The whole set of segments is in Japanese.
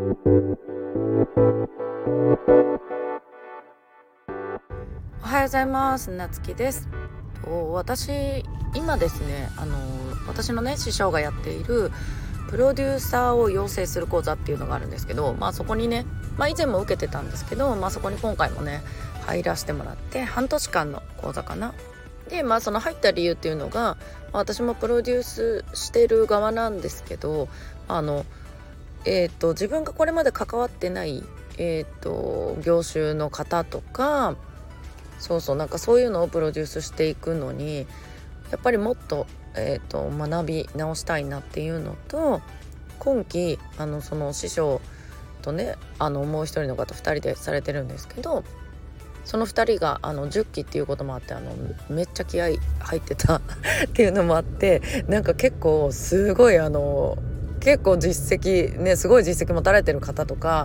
おはようございます。なつきです。私今ですね、私のね師匠がやっているプロデューサーを養成する講座っていうのがあるんですけど、そこにね、以前も受けてたんですけど、そこに今回もね入らせてもらって半年間の講座かな。でその入った理由っていうのが、私もプロデュースしてる側なんですけど、自分がこれまで関わってない、業種の方とか、そういうのをプロデュースしていくのにやっぱりもっと、学び直したいなっていうのと、今期その師匠とねもう一人の方2人でされてるんですけど、その2人が10期っていうこともあってめっちゃ気合入ってたっていうのもあって、結構すごい結構実績ね、すごい実績持たれてる方とか、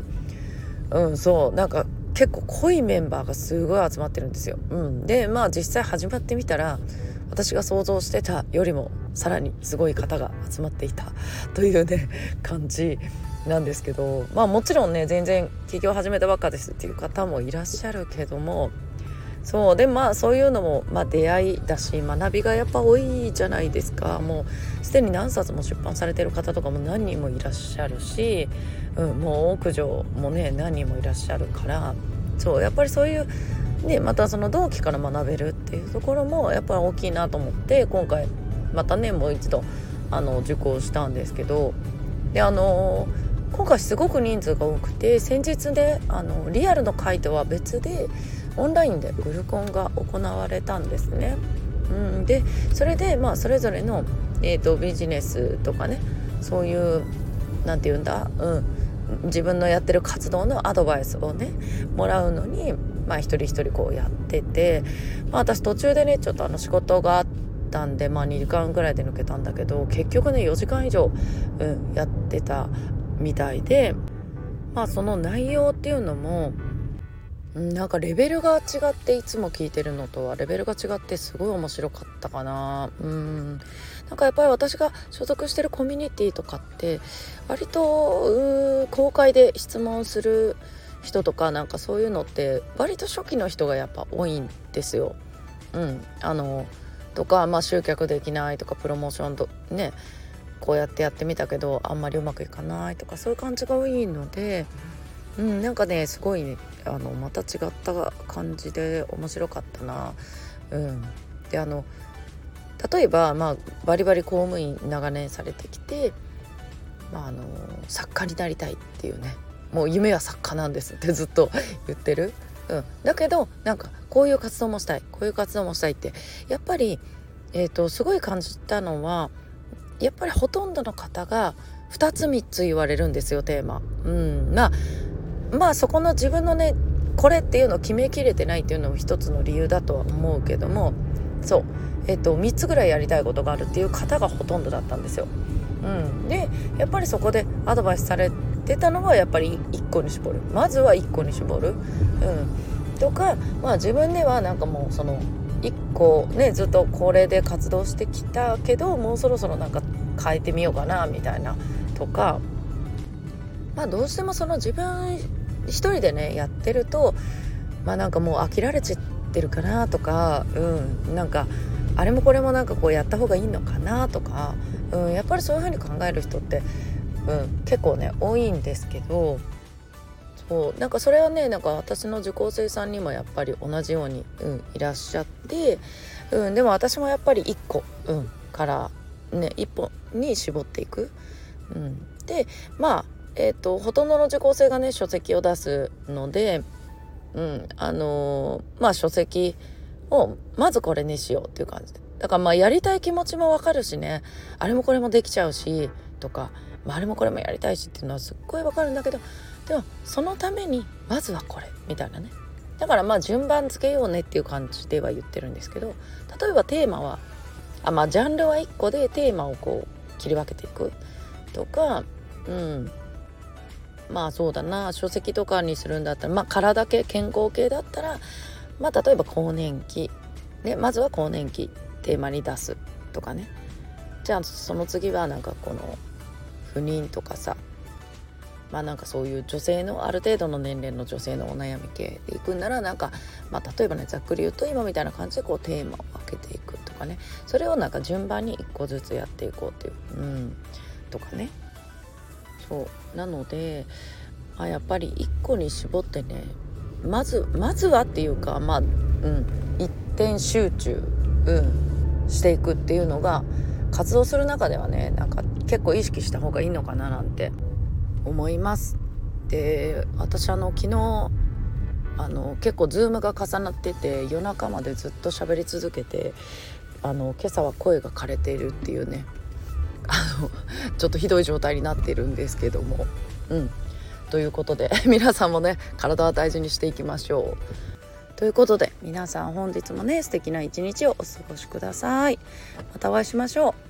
結構濃いメンバーがすごい集まってるんですよ。で実際始まってみたら、私が想像してたよりもさらにすごい方が集まっていたというね感じなんですけど、もちろんね全然起業始めたばっかですっていう方もいらっしゃるけども、でそういうのも出会いだし、学びがやっぱ多いじゃないですか。もうすでに何冊も出版されてる方とかも何人もいらっしゃるし、もう屋上もね何人もいらっしゃるから、やっぱりそういうね、またその同期から学べるっていうところもやっぱり大きいなと思って、今回またねもう一度受講したんですけど、で今回すごく人数が多くて、先日でリアルの会とは別でオンラインでグルコンが行われたんですね。でそれでそれぞれの、ビジネスとかね、そういうなんていうんだ、自分のやってる活動のアドバイスをねもらうのに、一人一人こうやってて、私途中でねちょっと仕事があったんで、2時間ぐらいで抜けたんだけど、結局ね4時間以上、やってたみたいで、その内容っていうのもレベルが違って、いつも聞いてるのとはレベルが違ってすごい面白かったかな。やっぱり私が所属してるコミュニティとかって割と公開で質問する人とかそういうのって割と初期の人がやっぱ多いんですよ。とか集客できないとか、プロモーションとねこうやってみたけどあんまりうまくいかないとか、そういう感じが多いので、すごいねまた違った感じで面白かったな。で例えばバリバリ公務員長年されてきて、作家になりたいっていうね、もう夢は作家なんですってずっと言ってる。だけどこういう活動もしたい、こういう活動もしたいってやっぱり、すごい感じたのは、やっぱりほとんどの方が2つ3つ言われるんですよ、テーマ。そこの自分のねこれっていうのを決めきれてないっていうのも一つの理由だとは思うけども、3つぐらいやりたいことがあるっていう方がほとんどだったんですよ。でやっぱりそこでアドバイスされてたのは、やっぱり1個に絞る、まずは1個に絞る、とか、自分ではもうその1個ねずっとこれで活動してきたけど、もうそろそろ変えてみようかなみたいなとか、どうしてもその自分一人でねやってるともう飽きられちゃってるかなとか、あれもこれもこうやった方がいいのかなとか、やっぱりそういう風に考える人って、結構ね多いんですけど、それはね私の受講生さんにもやっぱり同じように、いらっしゃって、でも私もやっぱり1個、からね1本に絞っていく。でほとんどの受講生がね書籍を出すので、書籍をまずこれにしようっていう感じで、だからやりたい気持ちもわかるしね、あれもこれもできちゃうしとか、あれもこれもやりたいしっていうのはすっごいわかるんだけど、でもそのためにまずはこれみたいなね、だから順番つけようねっていう感じでは言ってるんですけど、例えばテーマはジャンルは1個でテーマをこう切り分けていくとか、そうだな、書籍とかにするんだったら、体系健康系だったら、例えば更年期でまずは更年期テーマに出すとかね。じゃあその次はこの不妊とかさ、 なんかそういう女性のある程度の年齢の女性のお悩み系でいくんならなんか、例えばねざっくり言うと今みたいな感じでこうテーマを分けていくとかね、それをなんか順番に1個ずつやっていこうっていう、とかね。そうなので、やっぱり1個に絞ってね、まずはっていうか一点集中、していくっていうのが活動する中ではねなんか結構意識した方がいいのかななんて思います。で私昨日結構ズームが重なってて夜中までずっと喋り続けて今朝は声が枯れているっていうねちょっとひどい状態になっているんですけども、ということで皆さんもね体は大事にしていきましょう。ということで皆さん本日もね素敵な一日をお過ごしください。またお会いしましょう。